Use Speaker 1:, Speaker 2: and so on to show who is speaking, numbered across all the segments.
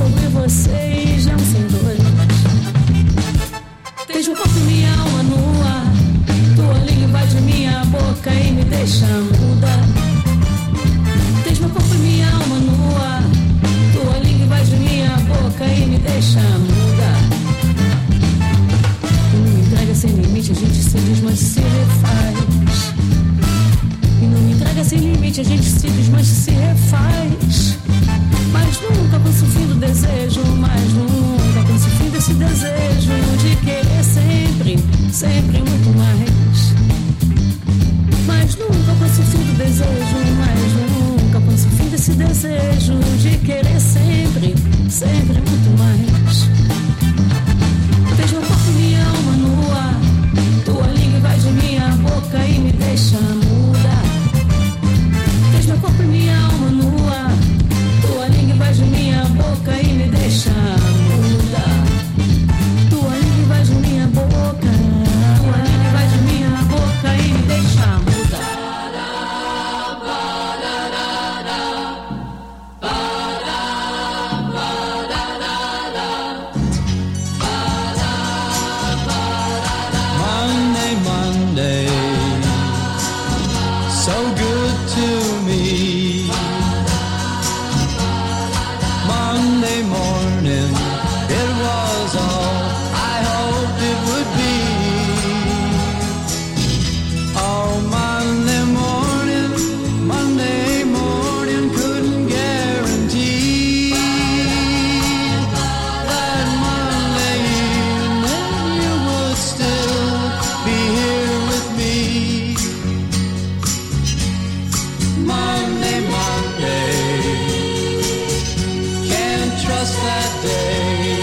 Speaker 1: sobre você e já sem dor. Tens meu corpo e minha alma no ar. Tua língua invade minha boca e me deixa muda. Tens meu corpo e minha alma no ar. Tua língua invade minha boca e me deixa muda. E não me entrega sem limite, a gente se desmancha e se refaz. E não me entrega sem limite, a gente se desmancha e se refaz. Mas nunca canso o fim do desejo, mas nunca canso o fim desse desejo de querer sempre, sempre muito mais. Mas nunca canso o fim do desejo, mas nunca canso o fim desse desejo de querer sempre, sempre muito mais. Tens meu corpo e minha alma no ar. Tua língua invade minha boca e me deixa muda. Tens meu corpo e minha alma no ar. Tua língua invade minha boca e me deixa muda. Tua língua invade minha boca. Tua língua invade minha boca e me deixa muda.
Speaker 2: Monday, Monday, so good to me. Monday morning, it was all I hoped it would be. Oh, Monday morning, couldn't guarantee that Monday evening you would still be here with me. Monday, can't trust that day.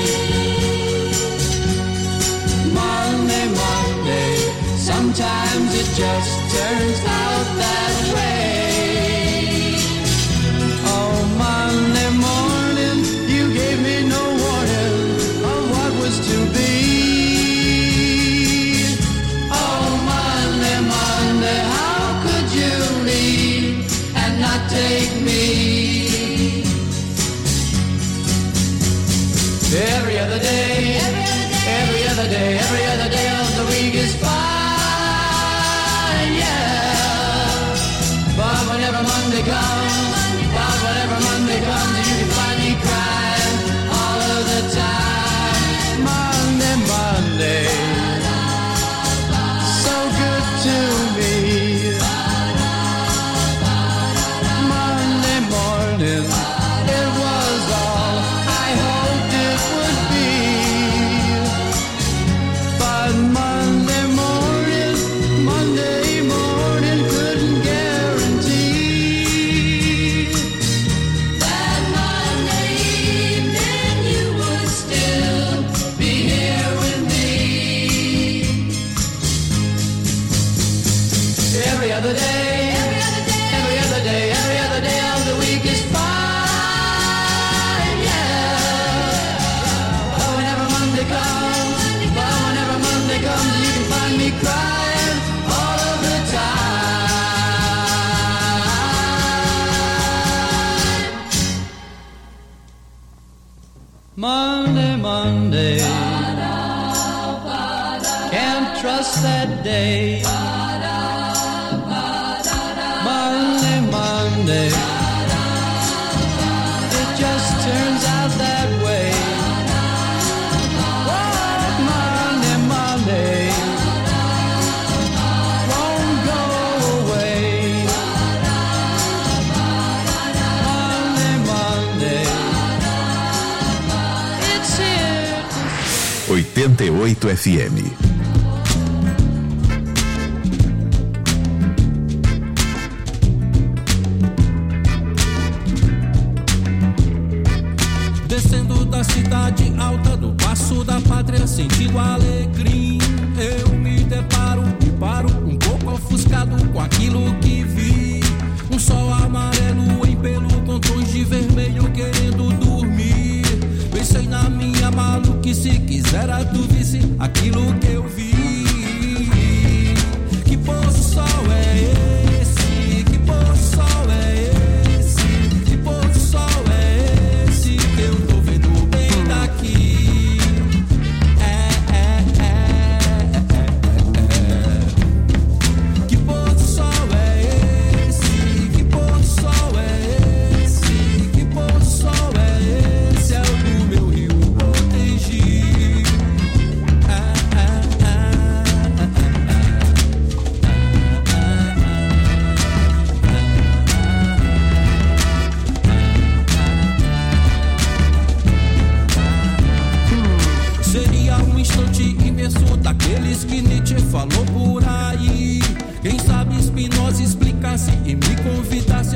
Speaker 2: Monday, sometimes it just turns out that way. Oh, Monday morning, you gave me no warning of what was to be. Oh, Monday, how could you leave and not take me? Every other day, every other day, every other day of the week is fine, yeah. But whenever Monday comes, you can find me crying all of the time. Monday, so good to me. Monday morning, it was all I hoped it would be. But Monday morning couldn't guarantee that Monday evening you would still be here with me. Every other day, every other day, every other day of the week is fine, yeah. But whenever Monday comes, you can find me crying all of the time. Monday, can't trust that day. Monday, it just turns out that way. Oh, Monday, won't go away. Monday, it's here.
Speaker 3: 88 FM.
Speaker 4: Descendo da cidade alta, do passo da pátria, sentindo a alegria, eu me deparo e paro, um pouco ofuscado com aquilo que vi. Um sol amarelo em pelo com tons de vermelho querendo dormir. Pensei na minha maluquice, quisera tu visse aquilo que eu vi. Que pôr do sol é esse? Que pôr do sol é esse? Que pôr do sol é esse que eu tô vendo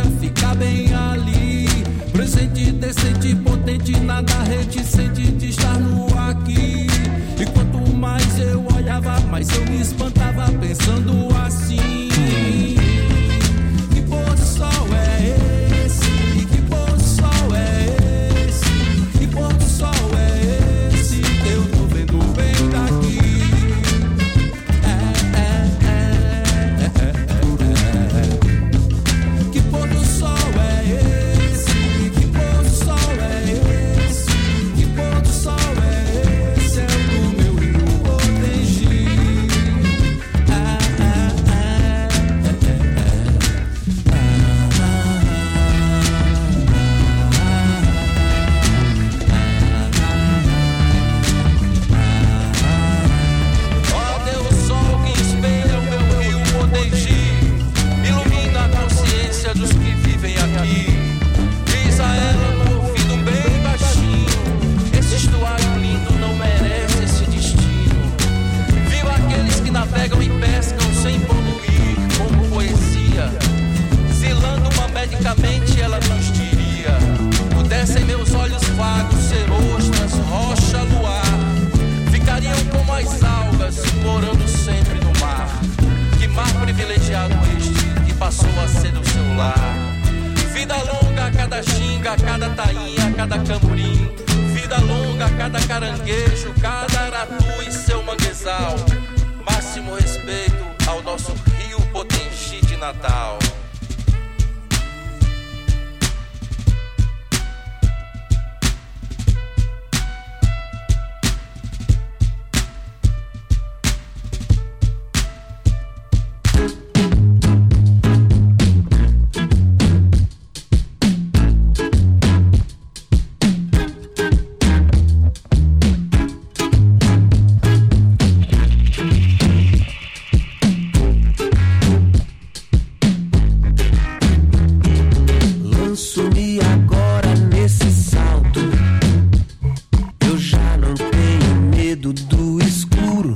Speaker 4: deixa ficar bem ali. Presente, decente, potente, nada reticente de estar no aqui. E quanto mais eu olhava, mais eu me espantava pensando assim: que pôr do sol é esse? E que pôr do sol é esse? Que pôr do sol é esse? Eu tô vendo bem daqui. Que pôr do sol é esse? Que pôr do sol é esse? Que pôr do sol é esse? É o do meu Rio Potengi. Ó Deus, sol que espelha o meu Rio Potengi, ilumina a consciência dos que vivem aqui. Diz a ela no ouvido bem baixinho: esse estuário lindo não merece esse destino. Viu aqueles que navegam e pescam sem poluir, como poesia. Zilando magicamente ela nos diria: pudessem meus olhos vagos ser ostras, rocha, luar, ficariam como as algas morando sempre no mar. Que mar privilegiado este que passou a ser o seu lar. Vida longa a cada ginga, a cada tainha, a cada camurim. Vida longa a cada caranguejo, cada aratu e seu manguezal. Máximo respeito ao nosso Rio Potengi de Natal.
Speaker 5: Lanço-me agora nesse salto. Eu já não tenho medo do escuro.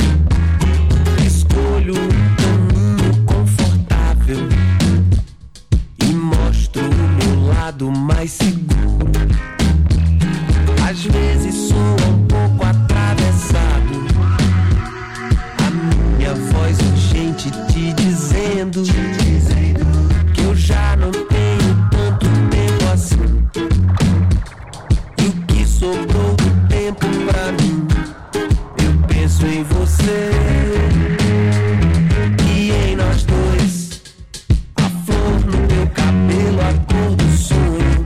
Speaker 5: Escolho um caminho confortável e mostro o meu lado mais seguro. Às vezes sou um pouco atravessado, a minha voz urgente te dizendo que eu já não tenho tanto tempo assim. E o que sobrou do tempo pra mim, eu penso em você e em nós dois. A flor no meu cabelo, a cor do sonho.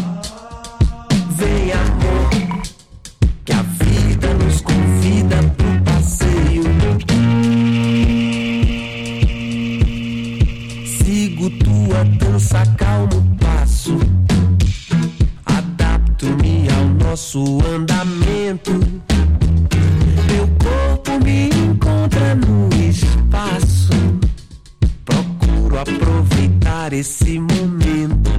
Speaker 5: Vem, amor, que a vida nos convida pro passeio. Sigo tua dança, calmo o passo. Adapto-me ao nosso andamento. Meu corpo me encontra no espaço. Procuro aproveitar esse momento.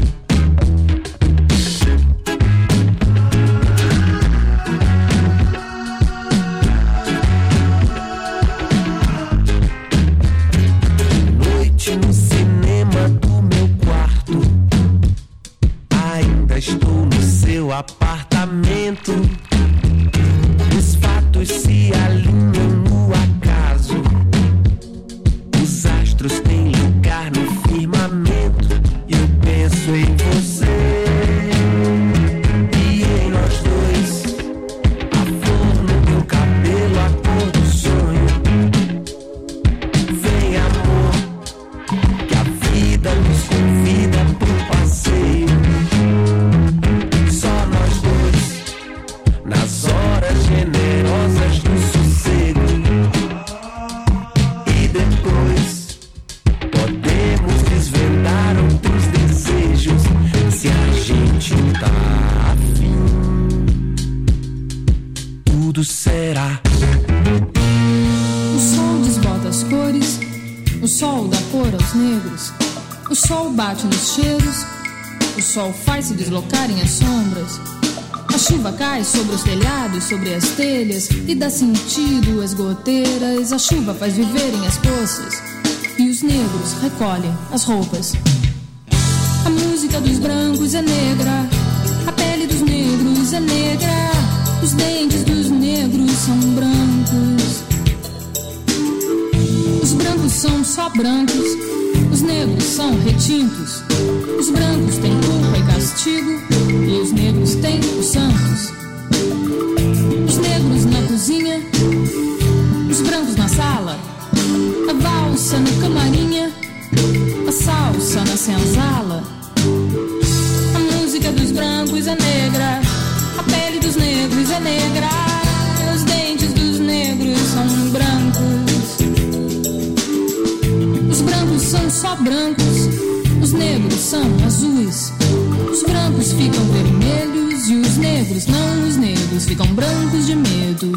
Speaker 5: Noite no cinema do meu quarto. Ainda estou no seu apartamento. Os fatos se alinham no acaso. Os astros têm lugar no firmamento. E eu penso em você e em nós dois. A flor no meu cabelo, a cor do sonho. Vem, amor, que a vida nos convida pro passeio. Só nós dois, nas horas generosas do sossego. E depois podemos desvendar outros desejos, se a gente tá afim. Tudo será.
Speaker 1: O sol desbota as cores, o sol dá cor aos negros. O sol bate nos cheiros, o sol faz se deslocarem as sombras. A chuva cai sobre os telhados, sobre as telhas, e dá sentido às goteiras. A chuva faz viverem as poças, e os negros recolhem as roupas. brancos é negra, a pele dos negros é negra, os dentes dos negros são brancos. Os brancos são só brancos, os negros são retintos. Os brancos têm culpa e castigo, e os negros têm os santos. Os negros na cozinha, os brancos na sala, a valsa na camarinha, a salsa na senzala. A música dos brancos é negra, a pele dos negros é negra, os dentes dos negros são brancos. Os brancos são só brancos, os negros são azuis. Os brancos ficam vermelhos e os negros não, os negros ficam brancos de medo.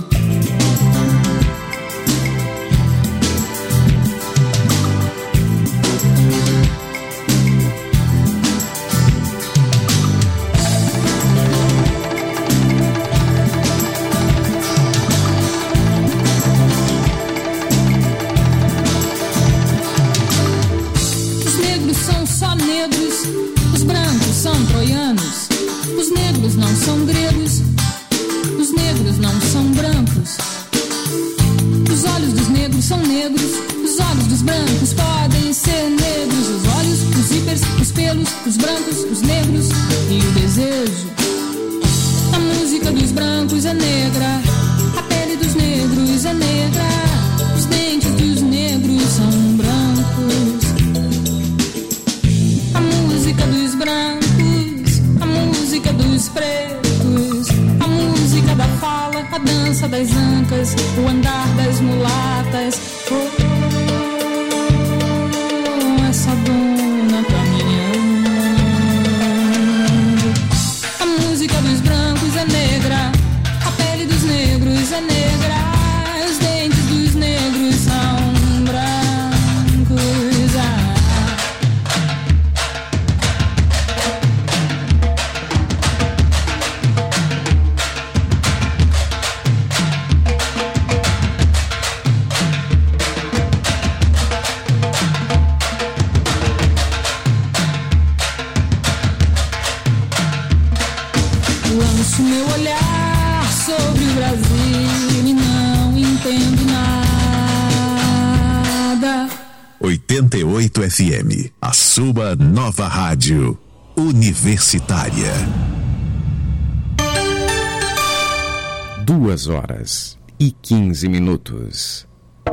Speaker 1: Os negros não são gregos, os negros não são brancos. Os olhos dos negros são negros, os olhos dos brancos podem ser negros. Os olhos, os hípers, os pelos, os brancos, os negros e o desejo. A música dos brancos é negra, a pele dos negros é negra, os dentes dos negros são brancos. A música dos brancos, a música dos pretos, a música da fala, a dança das ancas, o andar das mulatas. Oh, essa dona caminhando. A música dos brancos é negra, a pele dos negros é negra, os dentes dos negros são brancos. Lanço meu olhar sobre o Brasil e não entendo nada.
Speaker 3: 88 FM, a sua nova rádio universitária.
Speaker 6: 2h15.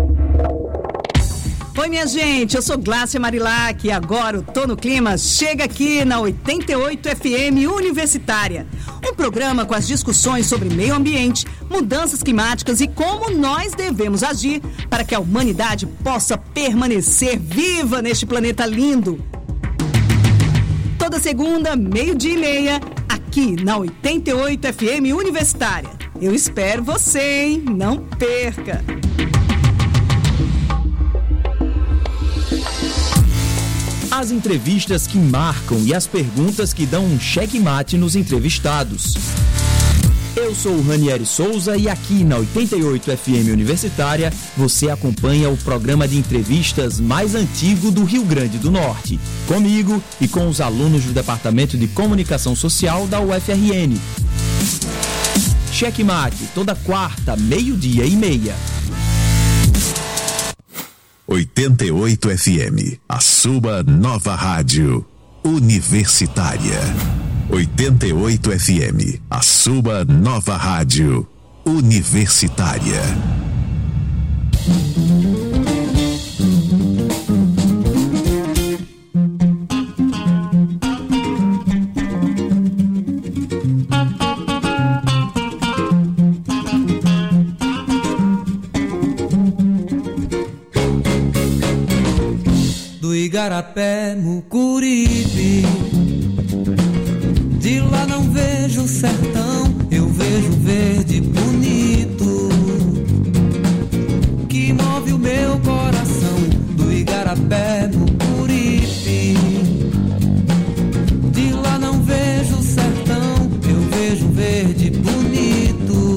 Speaker 7: Oi, minha gente, eu sou Glácia Marilac e agora o Tô no Clima chega aqui na 88 FM Universitária. Um programa com as discussões sobre meio ambiente, mudanças climáticas e como nós devemos agir para que a humanidade possa permanecer viva neste planeta lindo. Toda segunda, 12:30, aqui na 88 FM Universitária. Eu espero você, hein? Não perca!
Speaker 8: As entrevistas que marcam e as perguntas que dão um checkmate nos entrevistados. Eu sou o Ranieri Souza e aqui na 88 FM Universitária você acompanha o programa de entrevistas mais antigo do Rio Grande do Norte. Comigo e com os alunos do Departamento de Comunicação Social da UFRN. Checkmate, toda quarta, 12:30.
Speaker 3: 88 FM, a sua nova rádio universitária. 88 FM, a sua nova rádio universitária.
Speaker 2: Igarapé, Mucuripe, de lá não vejo sertão, eu vejo verde bonito, que move o meu coração. Do Igarapé, Mucuripe, de lá não vejo sertão, eu vejo verde bonito,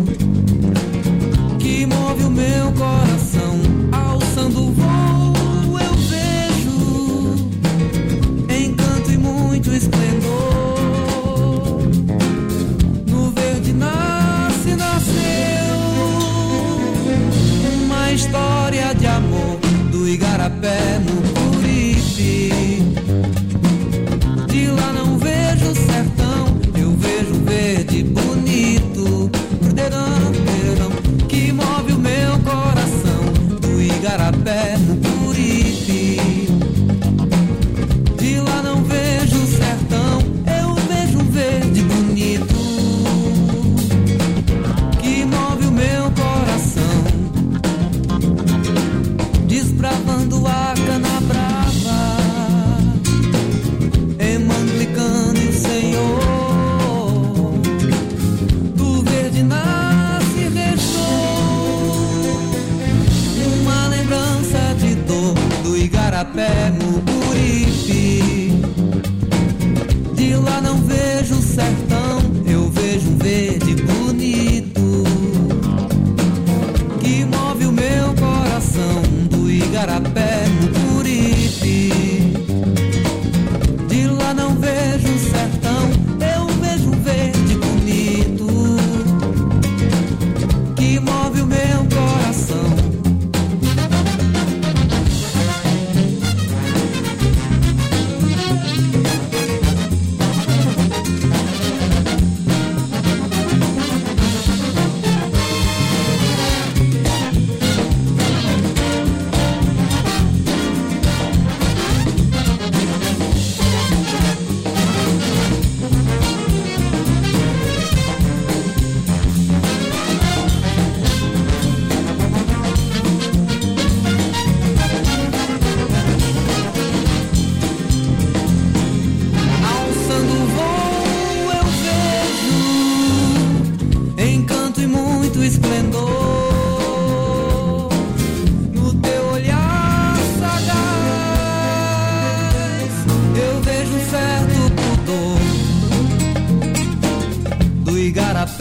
Speaker 2: que move o meu coração. Alçando o voo eu vejo encanto e muito esplendor.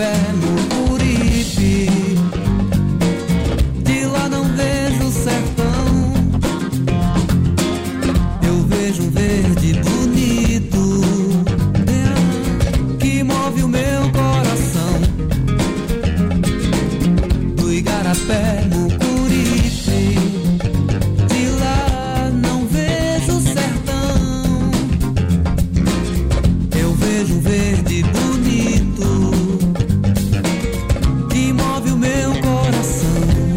Speaker 2: Igarapé, Mucuripe. De lá não vejo o sertão, eu vejo um verde bonito que move o meu coração. Do Igarapé, Mucuripe, de lá não vejo o sertão, eu vejo um verde bonito que move o meu coração.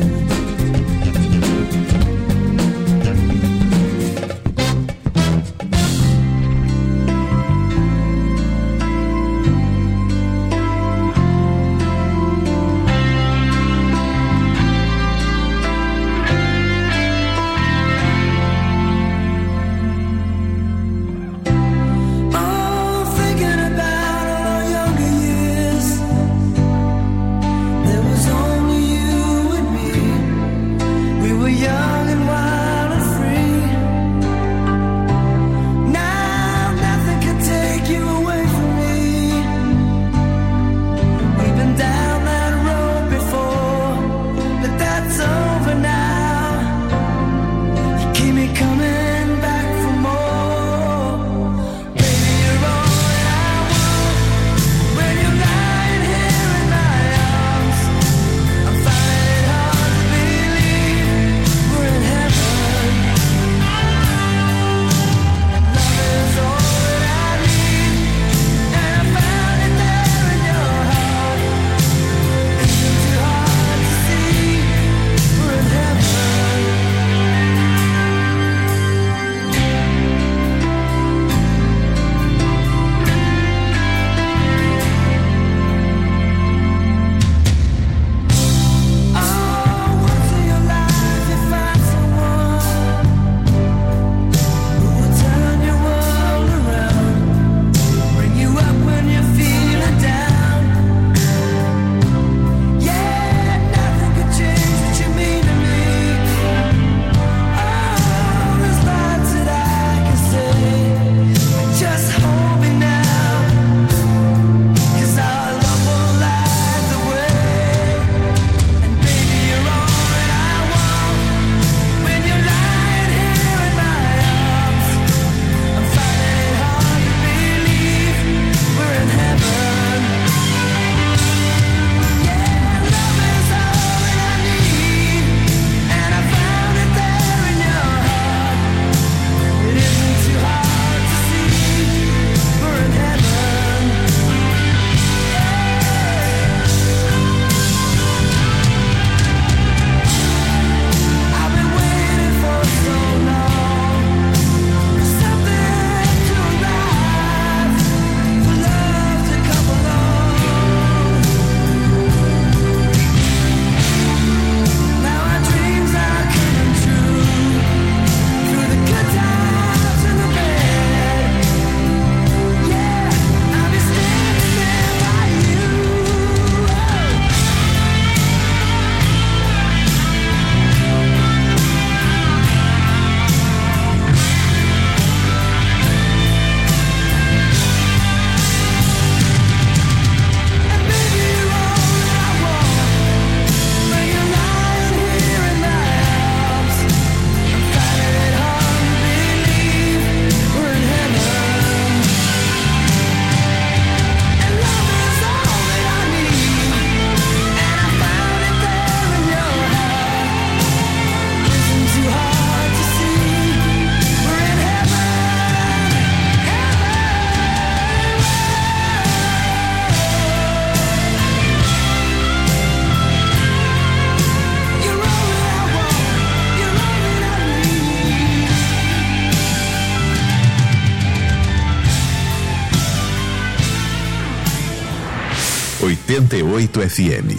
Speaker 3: ...88 FM.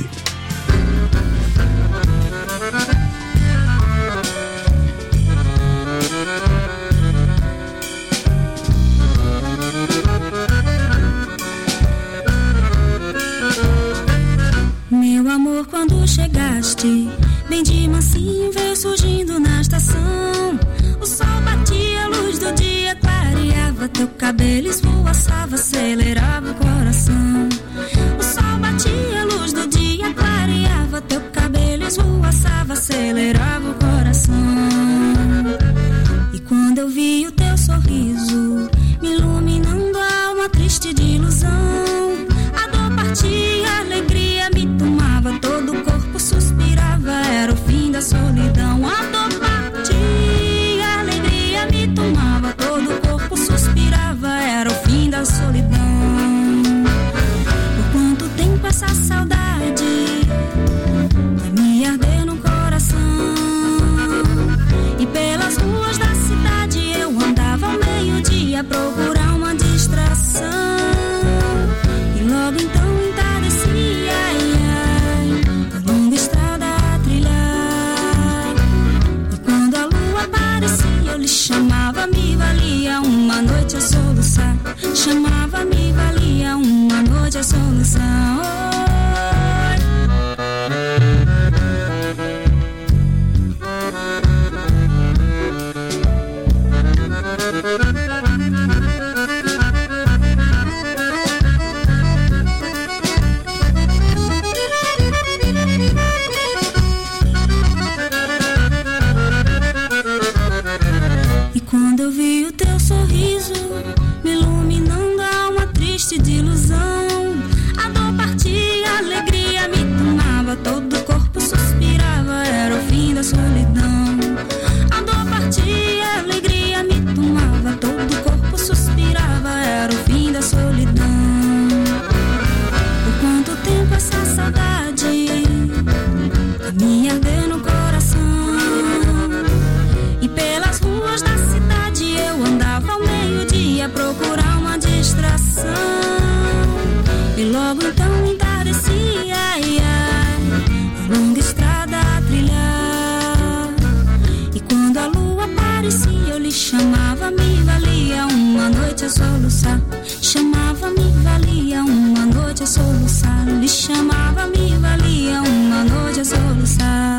Speaker 1: Meu amor, quando chegaste, bem de mansinho veio surgindo na estação. O sol batia, a luz do dia clareava, teu cabelo esvoaçava, acelerava o coração. O sol batia, acelerava o coração. E quando eu vi o teu sorriso me iluminando a alma triste de ilusão, a dor partia, a alegria me tomava, todo o corpo suspirava, era o fim da solidão. A dor partia, a alegria me tomava, todo o corpo suspirava, era o fim da solidão. Por quanto tempo essa saudade vai me arder no coração, e pelas ruas da cidade eu andava ao meio-dia a procurar uma distração, e logo então entardecia, ai, ai, a longa estrada a trilhar. E quando a lua aparecia eu lhe chamava, me valia uma noite a soluçar, chamava, me valia uma noite a solução. E quando eu vi o teu sorriso me iluminando a alma triste de ilusão, a dor partia, a alegria me tomava, todo o corpo suspirava, era o fim da solidão. A dor partia, a alegria me tomava, todo o corpo suspirava, era o fim da solidão. Por quanto tempo essa saudade vai me arder no coração, e pelas ruas da cidade eu andava ao meio-dia a procurar uma distração, e logo então entardecia, ai, ai, a longa estrada a trilhar. E quando a lua aparecia eu lhe chamava, me valia uma noite a soluçar, chamava, me valia uma noite a soluçar, lhe chamava, me valia uma noite a soluçar.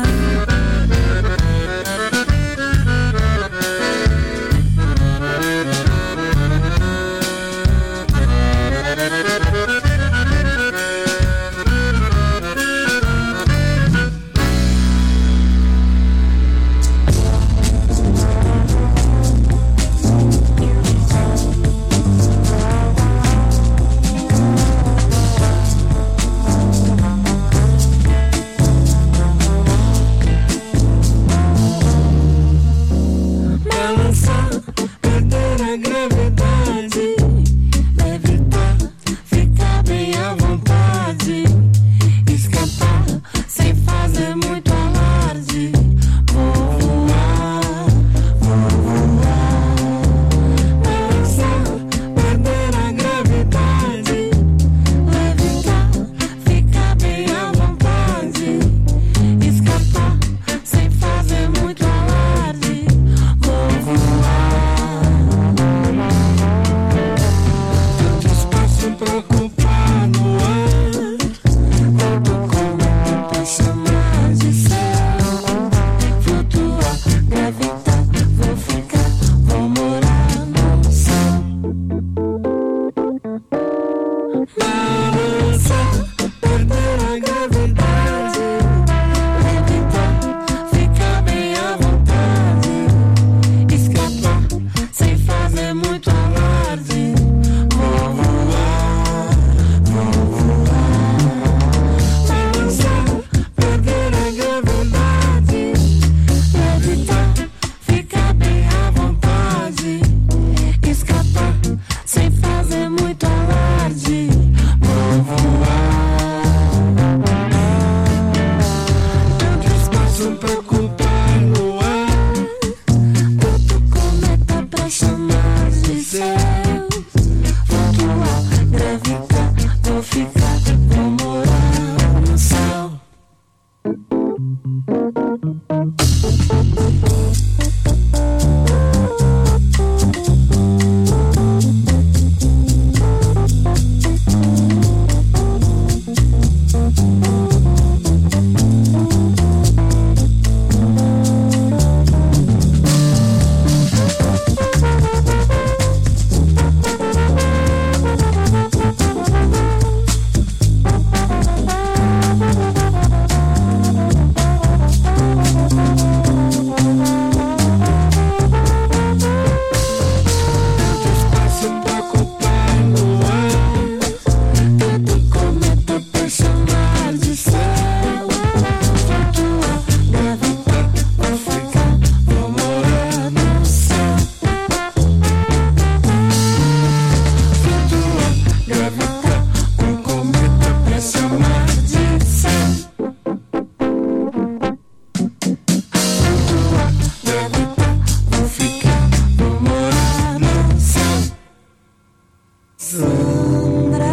Speaker 1: Sandra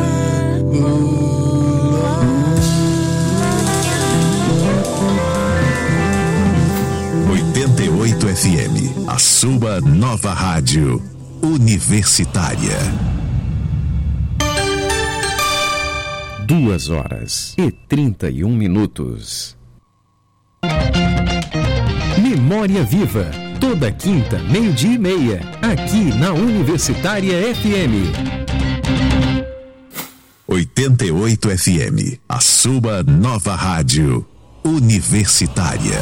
Speaker 3: 88 FM, a sua nova rádio universitária.
Speaker 6: 2h31. Memória Viva, toda quinta, 12:30, aqui na Universitária FM.
Speaker 3: 88 FM, a sua nova rádio universitária.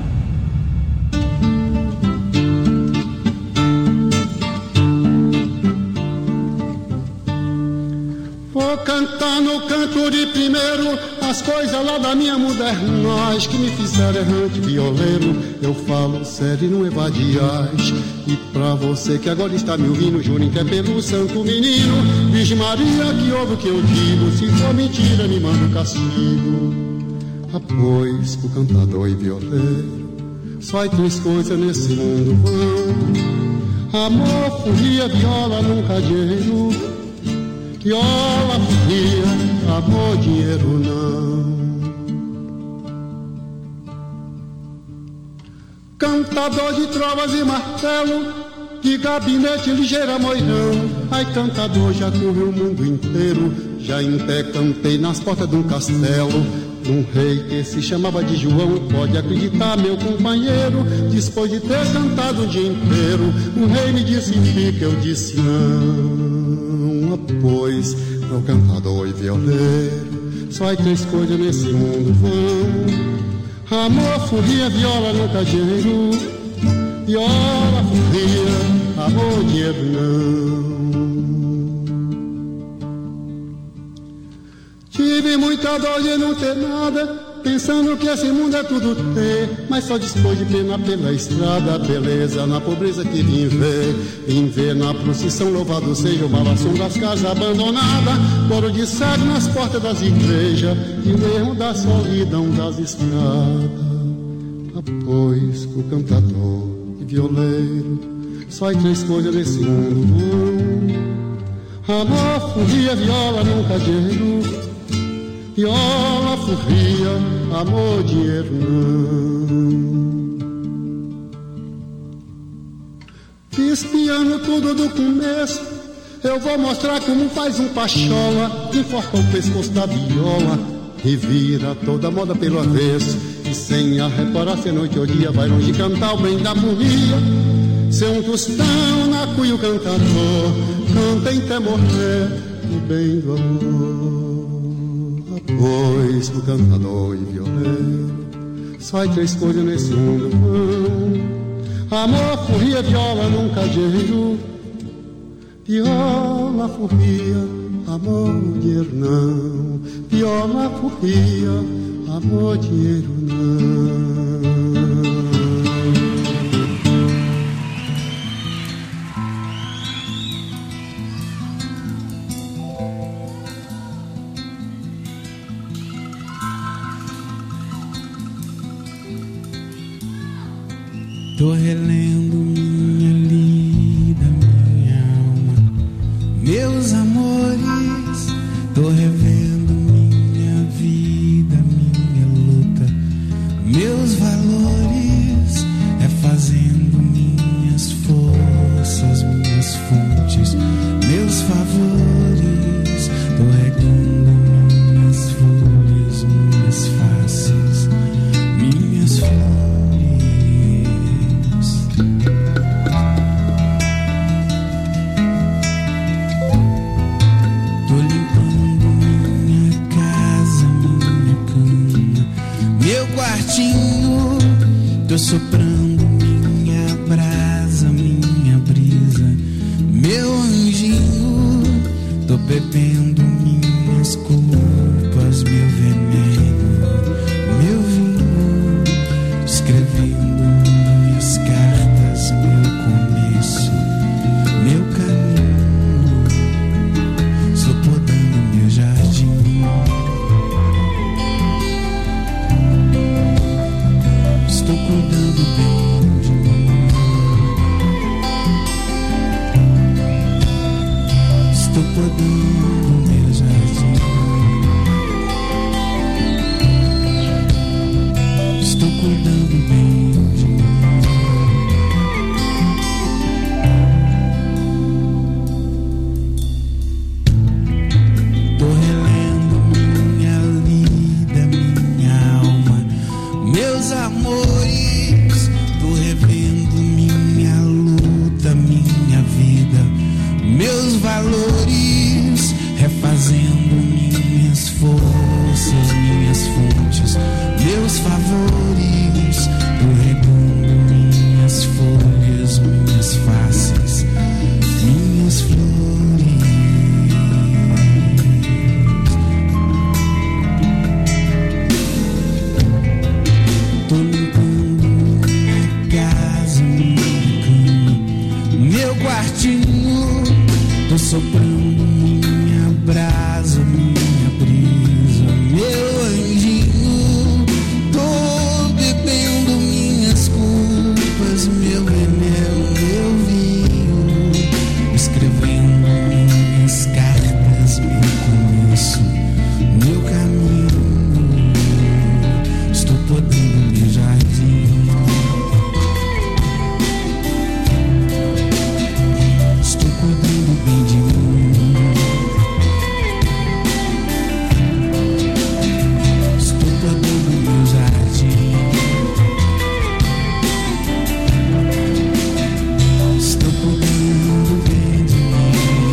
Speaker 9: Vou cantar no canto de primeiro as coisas lá da minha modernagem que me fizeram errante violeiro. Eu falo sério e não evadiais. E pra você que agora está me ouvindo, jurem que é pelo santo menino Virgem Maria que ouve o que eu digo. Se for mentira me manda o castigo. Pois o cantador e violeiro só há três coisas nesse mundo vão: amor, folia, viola, nunca dinheiro. Viola, folia, amor, dinheiro não. Cantador de trovas e martelo, de gabinete ligeira moirão. Ai, cantador, já correu o mundo inteiro. Já em pé cantei nas portas de um castelo, um rei que se chamava de João. Pode acreditar, meu companheiro, depois de ter cantado o dia inteiro, o rei me disse fica, eu disse não. Pois pro cantador e violeiro só há três coisas nesse mundo vão: amor, folia, viola, nunca dinheiro. Viola, folia, amor, dinheiro não. Tive muita dor de não ter nada, pensando que esse mundo é tudo ter, mas só dispôs de pena pela estrada, beleza na pobreza que vim ver na procissão, louvado seja o balação das casas abandonadas, coro de cego nas portas das igrejas, e o erro da solidão das estradas. Pois o cantador e violeiro só há três coisas nesse mundo vão: amor, folia, viola, nunca dinheiro. Viola, folia, amor, dinheiro não. Fiz piano tudo do começo, eu vou mostrar como faz um pachola. Enforca o pescoço da viola e vira toda a moda pelo avesso. E sem a reparar se noite ou dia vai longe cantar o bem da folia. Ser um tostão na cuia o cantador, cantem até morrer o bem do amor. Pois o cantador e violeiro só há três coisas nesse mundo vão: amor, folia, viola, nunca dinheiro. Viola, folia, amor, dinheiro não. Viola, folia, amor, dinheiro não.
Speaker 10: Tô relendo minha lida, minha alma, meus amores. Tô revendo minha vida, minha luta, meus valores. É fazendo minhas forças, minhas fontes, meus favores. Tô regando minhas folhas, minhas faces, minhas flores. Tô soprando minha brasa, minha brisa, meu anjinho. Tô bebendo minhas culpas, meu veneno, meu vinho. Escrevendo minhas cartas, meu começo, meu caminho. Estou podando meu jardim. Estou cuidando bem de mim. Estou podando meu jardim. Estou cuidando bem de mim. Tô relendo minha vida, minha alma, meus amores. Tô revendo minha luta, minha vida, meus valores, refazendo minhas forças, minhas fontes, meus favores. Tô regando minhas folhas, minhas faces, minhas flores. Tô limpando minha casa, minha cama, meu quartinho. Tô soprando minha brasa, minha brisa, meu anjinho. Tô bebendo minhas culpas, meu veneno, meu vinho. Escrevendo minhas cartas, meu começo, meu caminho. Estou podando meu jardim. Estou cuidando bem de mim. Estou podando meu jardim. Estou cuidando bem de mim.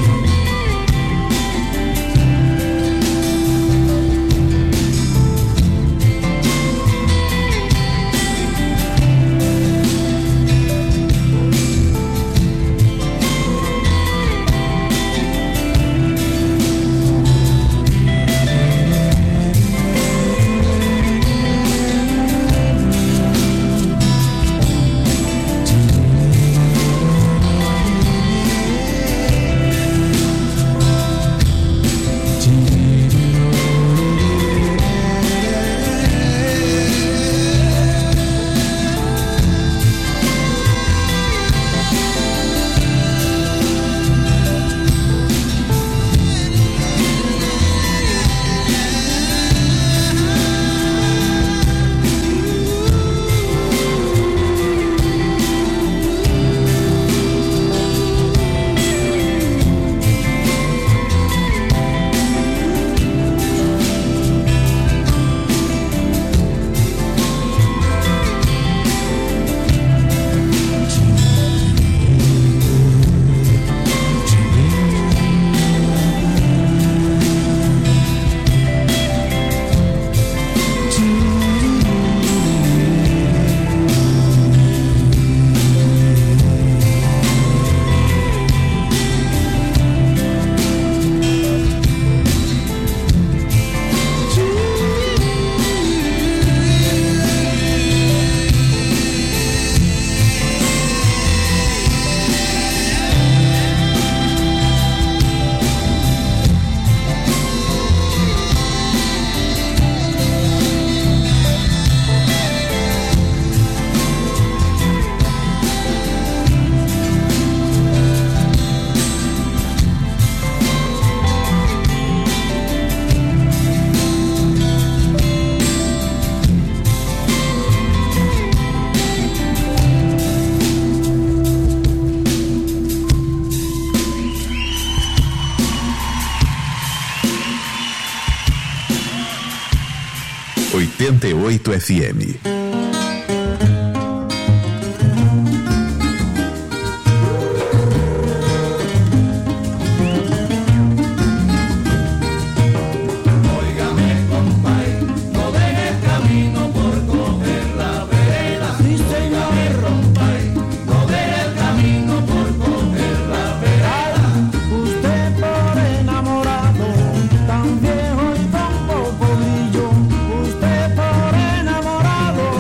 Speaker 3: FM.
Speaker 11: Tan viejo y tan poco brillo, usted por enamorado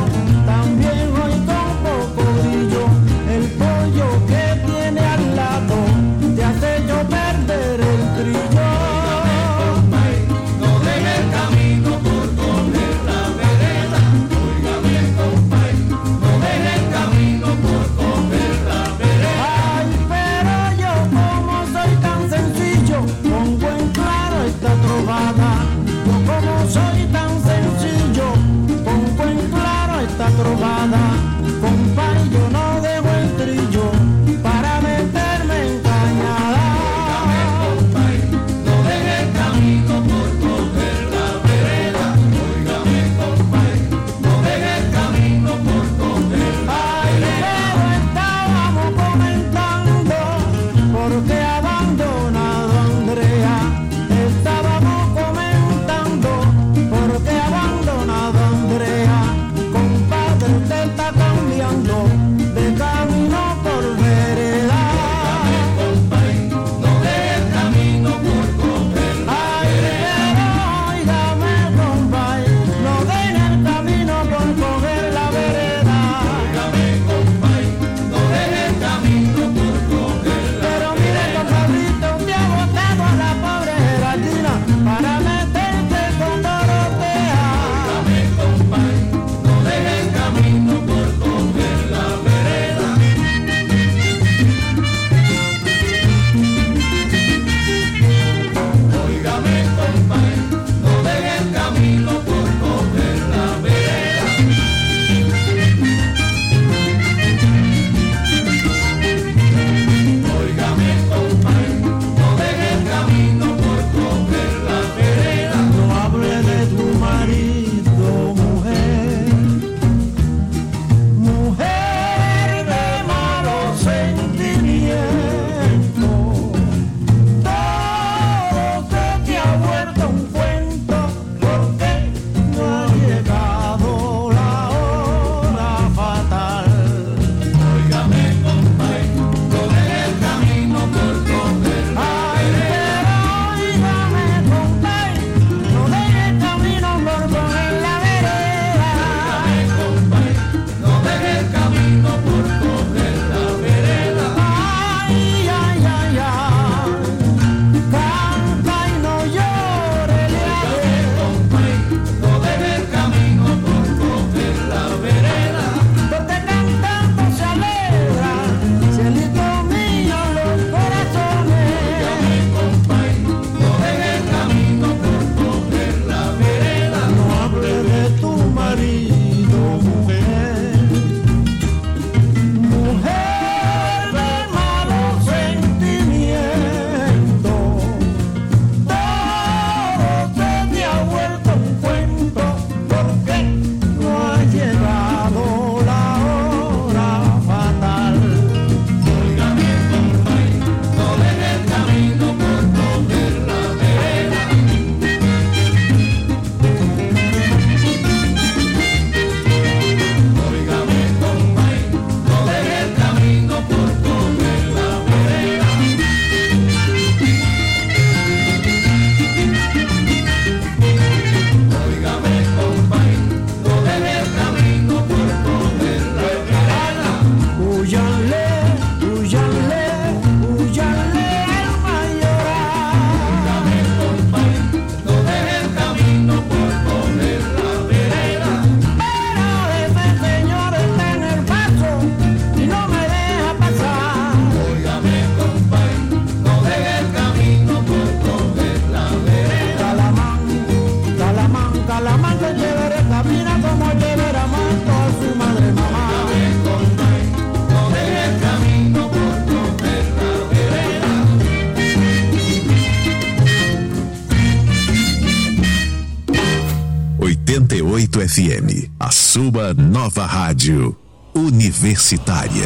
Speaker 3: 88 FM, a sua nova rádio universitária.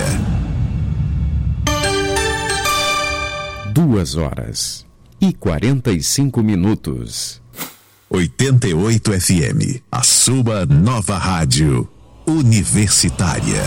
Speaker 6: 2h45.
Speaker 3: 88 FM, a sua nova rádio universitária.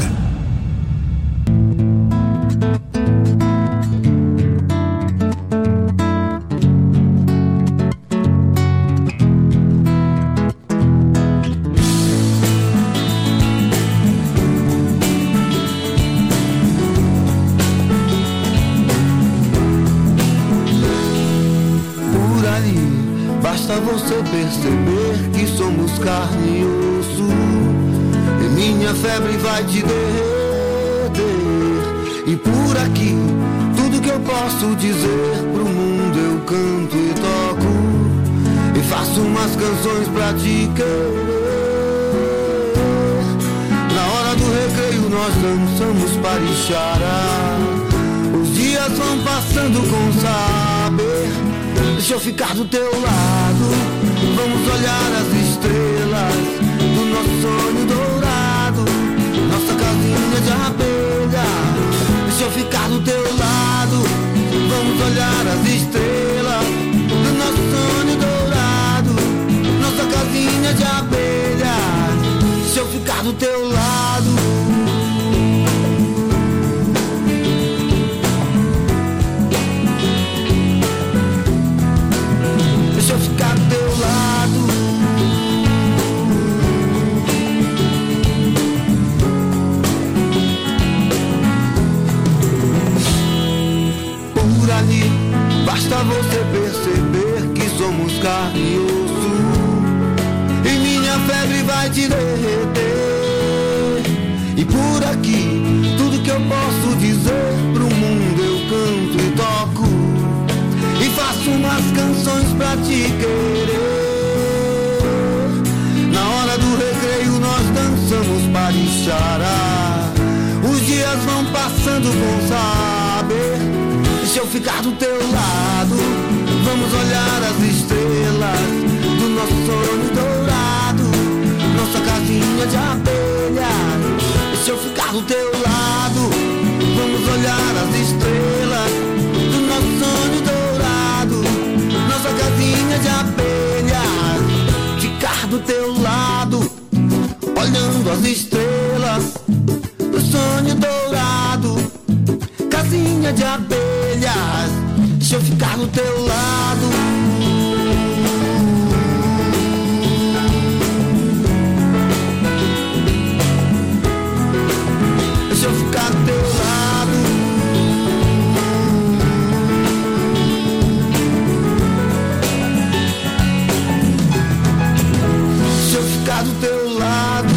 Speaker 11: Você perceber que somos carne e osso, e minha febre vai te derreter. E por aqui, tudo que eu posso dizer pro mundo eu canto e toco, e faço umas canções pra te querer. Na hora do recreio nós dançamos parichara, os dias vão passando com saber. Deixa eu ficar do teu lado, vamos olhar as estrelas do nosso sonho dourado, nossa casinha de abelha. Deixa eu ficar do teu lado, vamos olhar as estrelas do nosso sonho dourado, nossa casinha de abelha. Deixa eu ficar do teu lado. Deixa eu ficar do teu lado. Por ali, basta você perceber que somos carne e osso, e minha febre vai te derreter. E por aqui, tudo que eu posso dizer pro mundo eu canto e toco, e faço umas canções pra te querer. Na hora do recreio nós dançamos parichara, os dias vão passando com saber. Deixa eu ficar do teu lado, vamos olhar as estrelas do nosso sonho dourado, nossa casinha de abelha. Deixa eu ficar do teu lado, vamos olhar as estrelas do nosso sonho dourado, nossa casinha de abelha. Ficar do teu lado, olhando as estrelas do sonho dourado, casinha de abelhas. Deixa eu ficar do teu lado. Deixa eu ficar do teu lado. Deixa eu ficar do teu lado.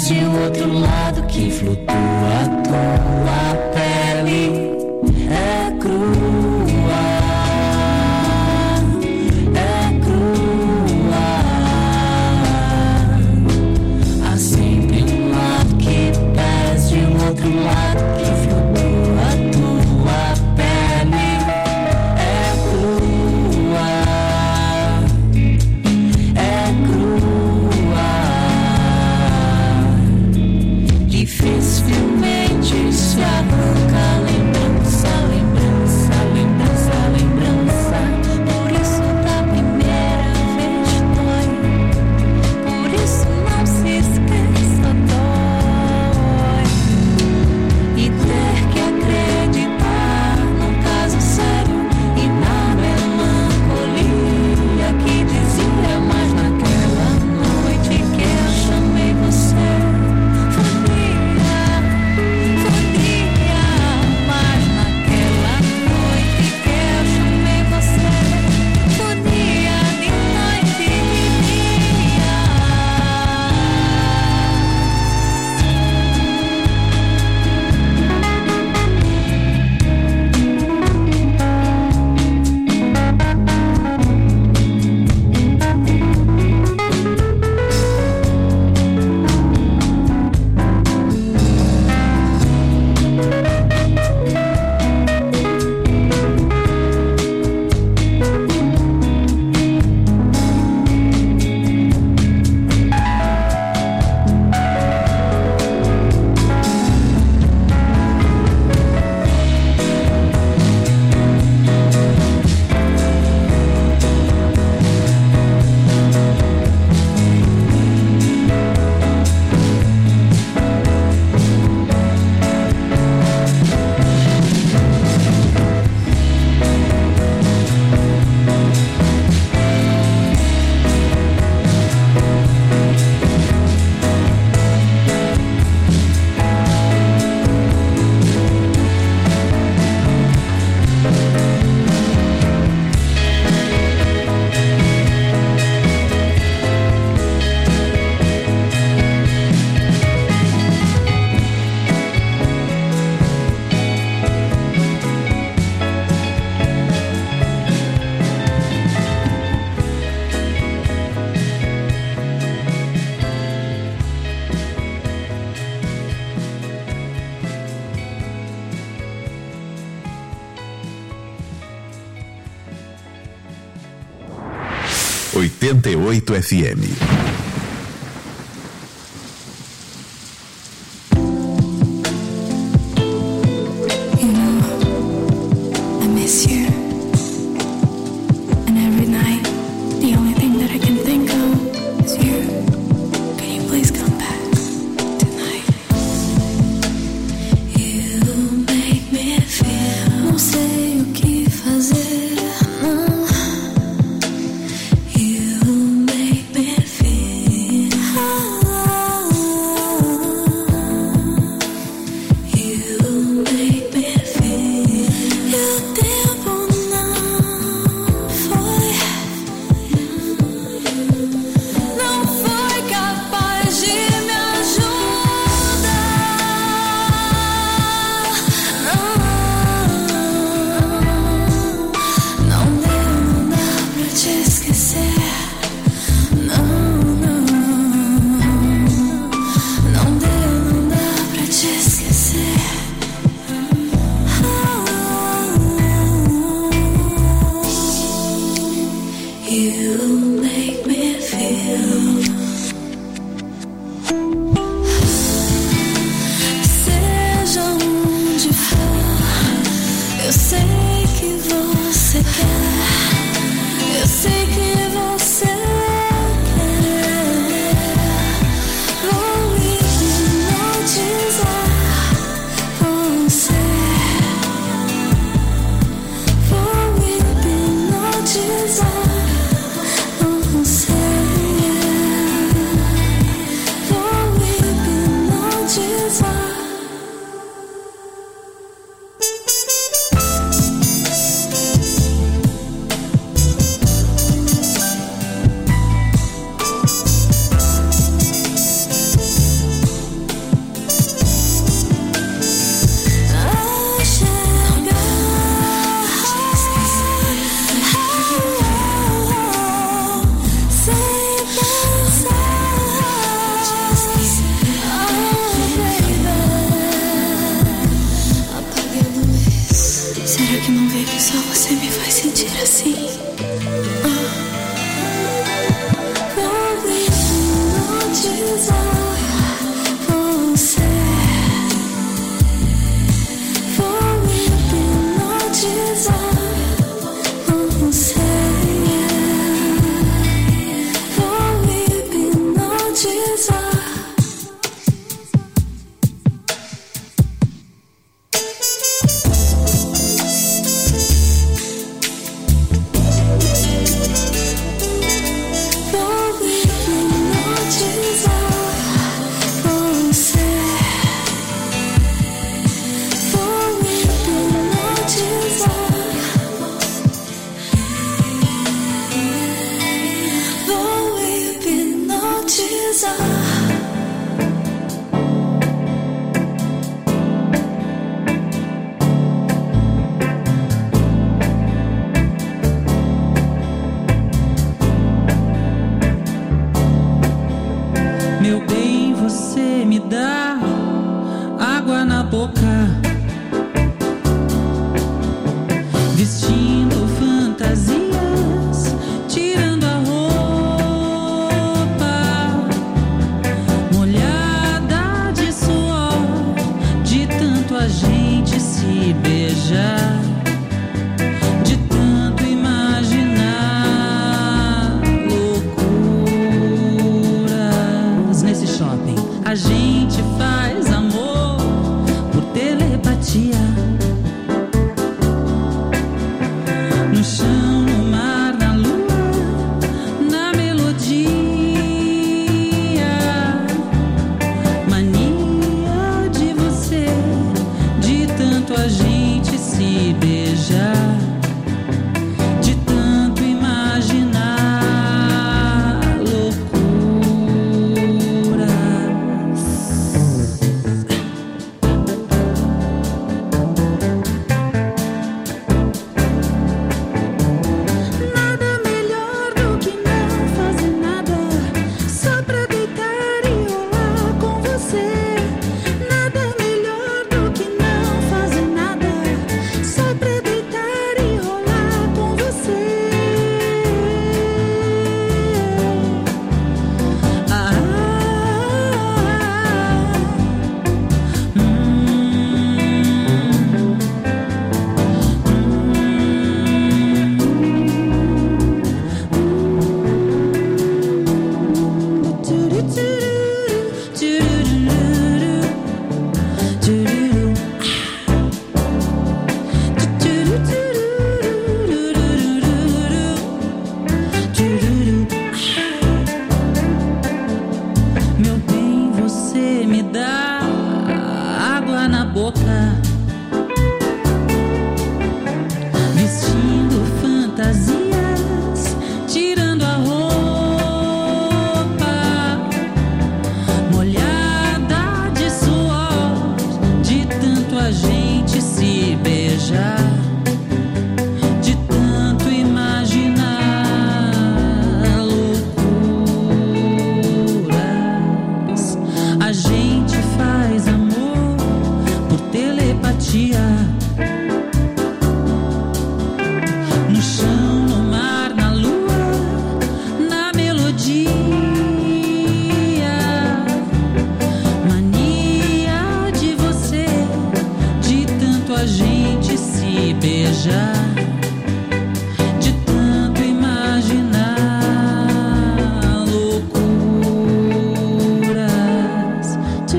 Speaker 1: pés de outro lado que flutua, tua pele é crua, é crua. Há sempre um lado que pés de outro lado que flutua, tua pele é crua, é crua. Dificilmente se arranca a lembrança, lembrança, lembrança, lembrança. Por isso da primeira vez dói, por isso não se esqueça, dói. E ter que acreditar num caso sério e na melancolia que dizia, mas naquela noite que eu chamei você, folia, folia. Mas naquela noite que eu chamei você, folia de noite e dia.
Speaker 3: 88 FM.
Speaker 1: Feel tristeza.
Speaker 10: Meu bem, você me dá água na boca, vestindo fantasias, tirando a roupa, molhada de suor, de tanto a gente se beijar, de tanto imaginar loucuras. Nesse shopping a gente faz amor por telepatia. No chão, no mar, na lua, na melodia. Mania de você, de tanto a gente se beijar, de tanto imaginar loucuras. Nada melhor do que não fazer nada, só pra deitar e rolar com você. Nada melhor do que não fazer nada, só pra deitar e rolar com você. Meu bem, você me dá água na boca, vestindo fantasias, tirando a roupa, molhada de suor, de tanto a gente se beijar, de tanto imaginar loucuras. A gente faz amor por telepatia. No chão, no mar, na lua, na melodia. Mania de você, de tanto a gente se beijar, de tanto imaginar loucuras.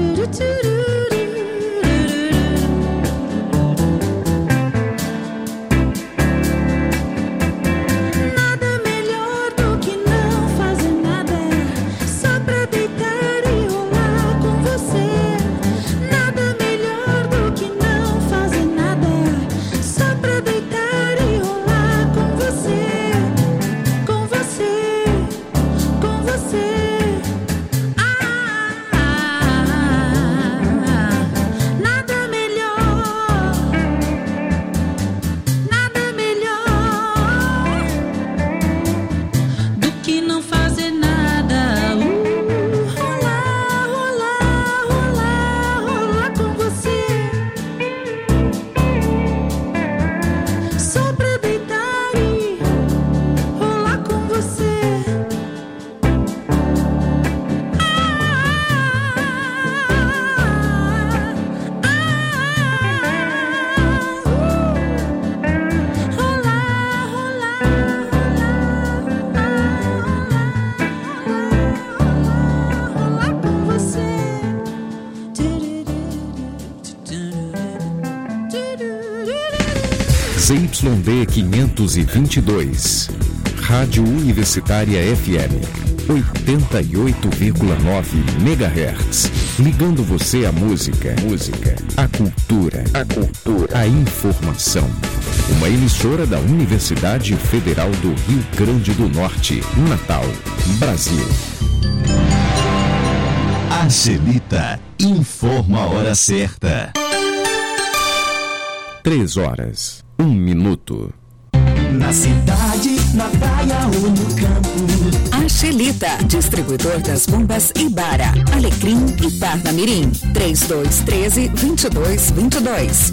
Speaker 10: Nada melhor do que não fazer nada, só pra deitar e rolar com você. Nada melhor do que não fazer nada, só pra deitar e rolar com você. Com você, com você. Nada melhor, nada melhor do que não fazer nada. Rolar, rolar, rolar, rolar com você. Só pra deitar e rolar com você. Rolar, rolar, rolar com você.
Speaker 6: ZYD 522, Rádio Universitária FM, 88,9 MHz. Ligando você à música, à cultura, à informação. Uma emissora da Universidade Federal do Rio Grande do Norte, Natal, Brasil.
Speaker 3: A Xelita informa a hora certa.
Speaker 6: 3h01.
Speaker 12: Na cidade, na praia ou no campo.
Speaker 13: A Xelita, distribuidor das bombas Ibara, Alecrim e Parnamirim. 3213-2222.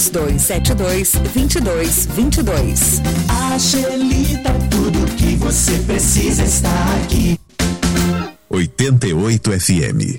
Speaker 13: 3272-2222.
Speaker 12: A Xelita, tudo que você precisa está aqui.
Speaker 3: 88 FM.